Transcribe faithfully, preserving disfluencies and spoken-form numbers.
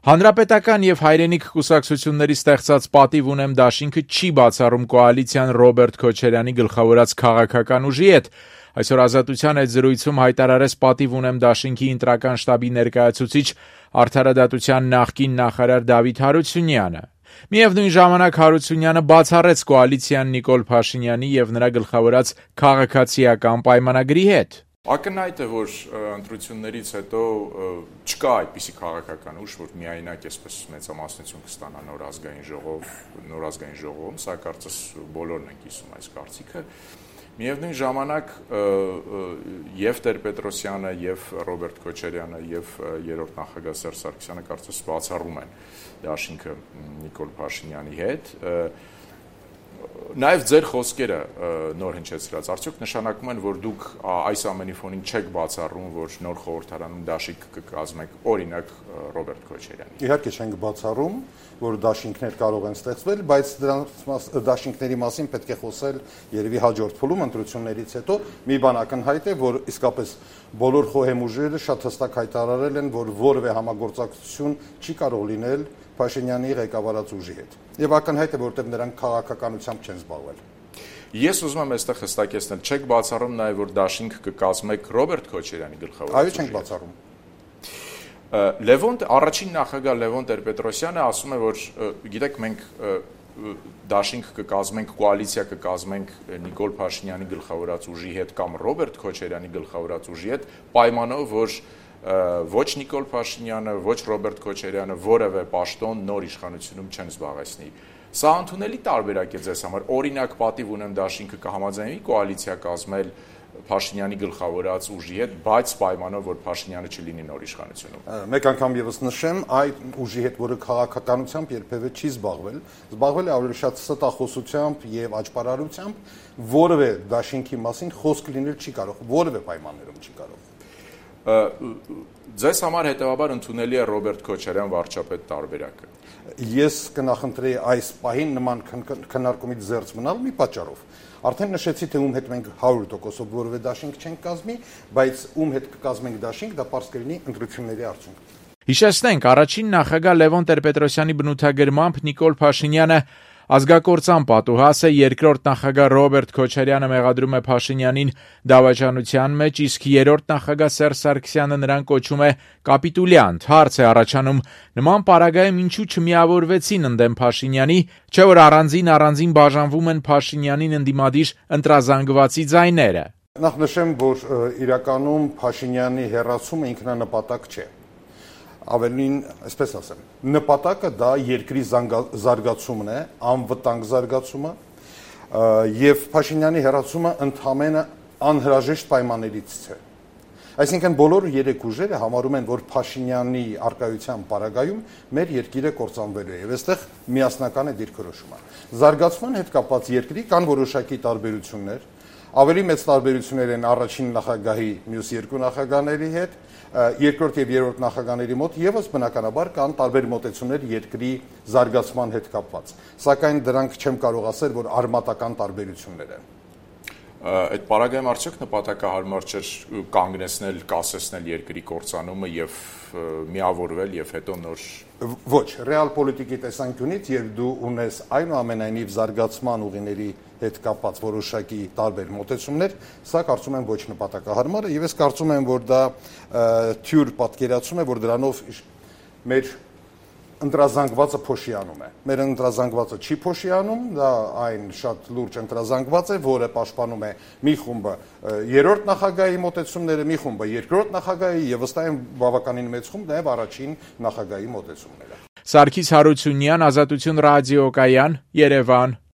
Հանրապետական եւ հայրենիք կուսակցությունների ստեղծած «Պատիվ ունեմ» դաշինքը չի բացառում կոալիցիան Ռոբերտ Քոչարյանի գլխավորած քաղաքական ուժի հետ։ Այսօր Ազատության հետ զրույցում հայտարարեց «Պատիվ ունեմ» դաշինքի ընտրական շտաբի ներկայացուցիչ Արդարադատության նախկին նախարար Դավիթ Հարությունյանը։ Միևնույն ժամանակ Հարությունյանը բացառեց կոալիցիան Նիկոլ Փաշինյանի եւ նրա գլխավորած քաղաքացիական պայմանագրի հետ։ Ակնհայտ է, որ ընտրություններից հետո չկա այդպիսի քաղաքական ուժ, որ միայնակ այսպես մեծամասնություն կստանա նոր ազգային ժողով, նոր ազգային ժողովում, սա կարծես բոլորն են կիսում այս կարծիքը։ Միևնույն ժամանակ եւ Տեր-Պետրոսյանը, եւ Ռոբերտ Քոչարյանը, եւ երրորդ նախագահ Սերժ Սարգսյանը կարծես բացառում են դաշինքը Նիկոլ Փաշինյանի հետ։ Նաև ձեր խոսքերը նոր հնչեցրած, արդյոք նշանակում են, որ դուք այս ամենի ֆոնին չեք բացառում, որ նոր խորհրդարանում դաշինք կկազմեք, օրինակ Ռոբերտ Քոչարյանի։ Իհարկե չենք բացառում, որ դաշինքներ կարող են ստեղծվել, բայց դրանց դաշինքների մասին պետք է խոսել երևի հաջորդ փուլում ընտրություններից հետո։ Մի բան ակնհայտ է, որ իսկապես բոլոր խոհեմ ուժերը շատ հստակ հայտարարել են, որ որևէ համագործակցություն չի կարող լինել Փաշինյանի ղեկավարած ուժի հետ։ Եվ ակնհայտ է, որտեղ նրանք քաղաքականությամբ չեն զբաղվել։ Ես ուզում եմ այստեղ հստակեցնել, չեք բացառում նաև, որ դաշինք կկազմեք Ռոբերտ Քոչարյանի գլխավորած։ Այո, չենք բացառում։ Լևոն առաջին նախագահ Լևոն Տեր-Պետրոսյանը ասում է, որ գիտեք, մենք դաշինք կկազմենք, կոալիցիա կկազմենք Նիկոլ Փաշինյանի գլխավորած ուժի հետ կամ Ռոբերտ Քոչարյանի գլխավորած ուժի հետ, պայմանով, որ ոչ Նիկոլ Փաշինյանը, ոչ Ռոբերտ Քոչարյանը որևէ պաշտոն նոր իշխանությունում չեն զբաղեցնի։ Սա ընդունելի տարբերակ է ձեզ համար։ Օրինակ, պատիվ ունեմ դաշինքը կհամաձայնվի կոալիցիա կազմել Փաշինյանի գլխավորած ուժի հետ, բայց պայմանով, որ Փաշինյանը չլինի նոր իշխանությունում։ Մեկ անգամ եւս նշեմ, այդ ուժի հետ, որը քաղաքականությամբ երբևէ չի զբաղվել, զբաղվել է ավելի շատ ստախոսությամբ եւ աճպարարությամբ, որևէ դաշինքի մասին խոսք լինել չի կարող, որևէ պայմաններում չի կարող։ Ձեզ համար հետևաբար ընդունելի է Ռոբերտ Քոչարյան վարչապետ տարբերակը։ Ես կնախընտրեի այս պահին նման քննարկումից զերծ մնալ մի պատճառով։ Արդեն նշեցի, թե ում հետ մենք հարյուր տոկոսով որևէ դաշինք չենք կազմի, բայց ում հետ կկազմենք դաշինք, դա պարզ կլինի ընտրությունների արդյունք։ Հիշեցնենք, առաջին նախագահ Լևոն Տեր-Պետրոսյանի բնութագրմամբ Նիկոլ Փաշինյանը ազգակործան պատուհաս է, երկրորդ նախագահ Ռոբերտ Քոչարյանը մեղադրում է Փաշինյանին դավաճանության մեջ, իսկ երրորդ նախագահ Սերժ Սարգսյանը նրան կոչում է կապիտուլյանտ։ Հարց է առաջանում, նման պարագայում ինչու չմիավորվեցին ընդդեմ Փաշինյանի, չէ՞ որ առանձին առանձին բաժանվում են Փաշինյանին ընդդիմադիր ընտրազանգվածի ձայները։ Նախ նշեմ, որ իրականում Փաշինյանի հեռացումը ինքնանպատակ չէ։ Ավելին, այսպես ասեմ, նպատակը դա երկրի զարգացումն է, անվտանգ զարգացումը եւ Փաշինյանի հեռացումը ընդհանրապես անհրաժեշտ պայմաններից է։ Այսինքն բոլոր երեք ուժերը համարում են, որ Փաշինյանի արկայության պարագայում մեր երկիրը կործանվելու է եւ այստեղ միասնական է դիրքորոշումը։ Զարգացման հետ կապված երկրի կան որոշակի տարբերություններ, ավելի մեծ տարբերություններ են առաջին նախագահի մյուս երկու նախագահների հետ, երկրորդ եւ երրորդ նախագահների մոտ եւս բնականաբար կան տարբեր մոտեցումներ երկրի զարգացման հետ կապված։ Սակայն դրանք չեմ կարող ասել, որ արմատական տարբերություններ են։ Այդ պարագայում արդյոք նպատակահարմար չէր կանգնեցնել, կասեցնել երկրի կործանումը եւ միավորվել եւ հետո նոր Ոչ, ռեալ պոլիտիկի տեսանկյունից եւ դու ունես այնուամենայնիվ զարգացման ուղիների հետ կապված որոշակի տարբեր մոտեցումներ, սա կարծում եմ ոչ նպատակահարմար է եւ ես կարծում եմ, որ դա թյուր պատկերացում է, որ դրանով մեր ընտրազանգվածը փոշիանում է։ Մեր ընտրազանգվածը չի փոշիանում, դա այն շատ լուրջ ընտրազանգված է, որը պաշտպանում է մի խումբը երրորդ նախագահի մոտեցումները, մի խումբը երկրորդ նախագահի եւ ըստ այն բավականին մեծ խումբ նաեւ առաջին նախագահի մոտեցումները։ Սարգիս Հարությունյան, Ազատություն ռադիոկայան, Երևան։